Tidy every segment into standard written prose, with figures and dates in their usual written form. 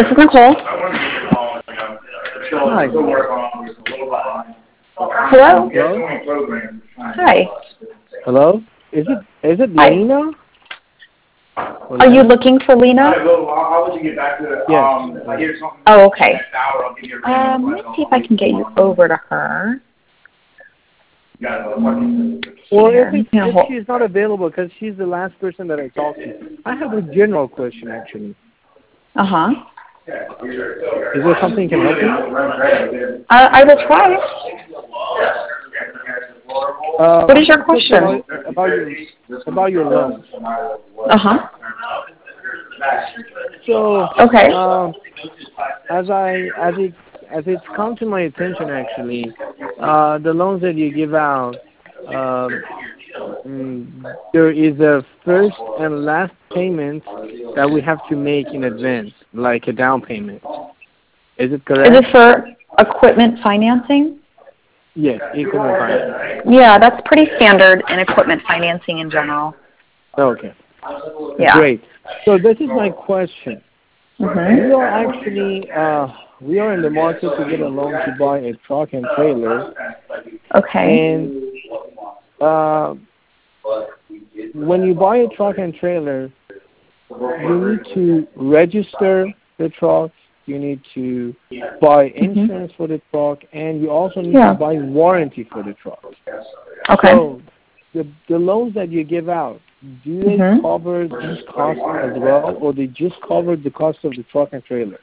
This is Nicole. Hi. Hello? Hello? Hi. Hello? Is it Hi. Lena? Are you looking for Lena? Yes. Oh, okay. Let me see if I can get you over to her. Or Here. if she's not available, because she's the last person that I talked to. I have a general question, actually. Uh-huh. Is there something you can help me? I will try. What is your question? About your loans. Uh-huh. So, Okay. as it's come to my attention, actually, the loans that you give out, there is a first and last payment that we have to make in advance, like a down payment. Is it correct? Is it for equipment financing? Yes, equipment financing. Yeah, that's pretty standard in equipment financing in general. Okay. Yeah. Great. So this is my question. Mm-hmm. We are in the market to get a loan to buy a truck and trailer. Okay. And when you buy a truck and trailer, you need to register the truck, you need to buy insurance for the truck, and you also need to buy warranty for the truck. Okay. So the loans that you give out, do they cover these costs as well, or they just cover the cost of the truck and trailer?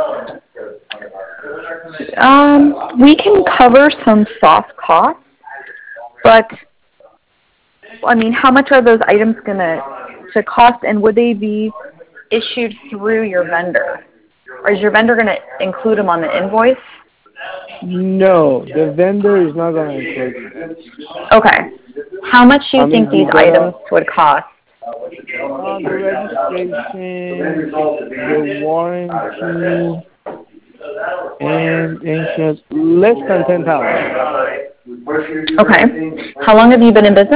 We can cover some soft costs, but I mean, how much are those items going to cost, and would they be issued through your vendor? Or is your vendor going to include them on the invoice? No, the vendor is not going to include it. Okay. How much do you think these items would cost? The registration, the warranty, and insurance, less than $10,000. Okay. How long have you been in business?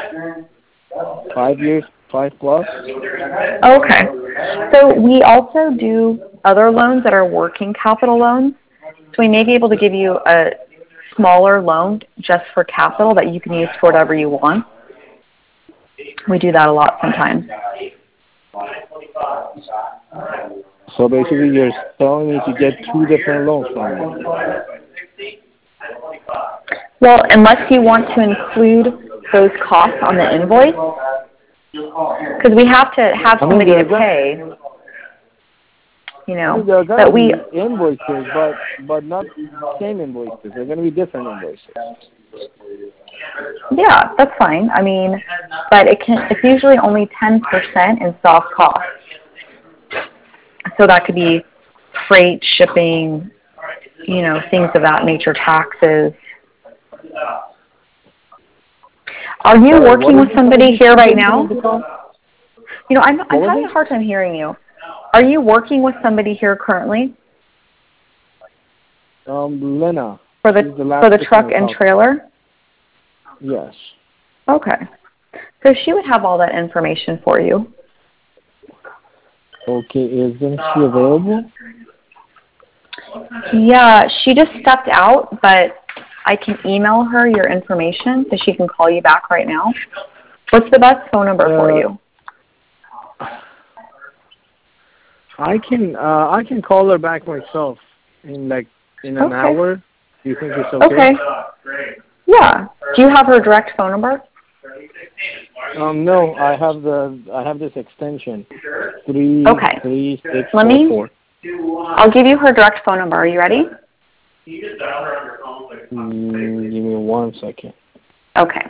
5 years, 5 plus. Okay. So we also do other loans that are working capital loans. So we may be able to give you a smaller loan just for capital that you can use for whatever you want. We do that a lot sometimes. So basically you're telling me to get 2 different loans from me. Well, unless you want to include those costs on the invoice, because we have to have somebody to pay. You know, there are going that to we be invoices, but not the same invoices. They're going to be different invoices. Yeah, that's fine. I mean, but it's usually only 10% in soft costs. So that could be freight, shipping, you know, things of that nature, taxes. Are you working with somebody here right now? You know, I'm having a hard time hearing you. Are you working with somebody here currently? Lena. For the truck and trailer? Yes. Okay. So she would have all that information for you. Okay, isn't she available? Yeah, she just stepped out, but I can email her your information so she can call you back right now. What's the best phone number for you? I can call her back myself in an hour. Do you think it's okay? Okay. Yeah. Do you have her direct phone number? No, I have this extension 33644. I'll give you her direct phone number. Are you ready? Give me 1 second. Okay.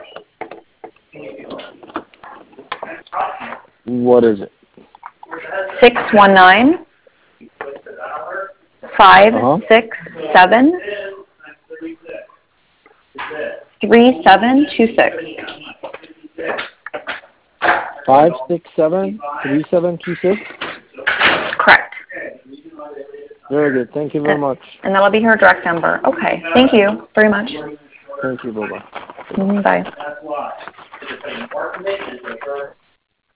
What is it? 619 567 3726. 567 3726. Correct. Very good. Thank you very much. And that'll be her direct number. Okay. Thank you very much. Thank you. Bye-bye. Bye.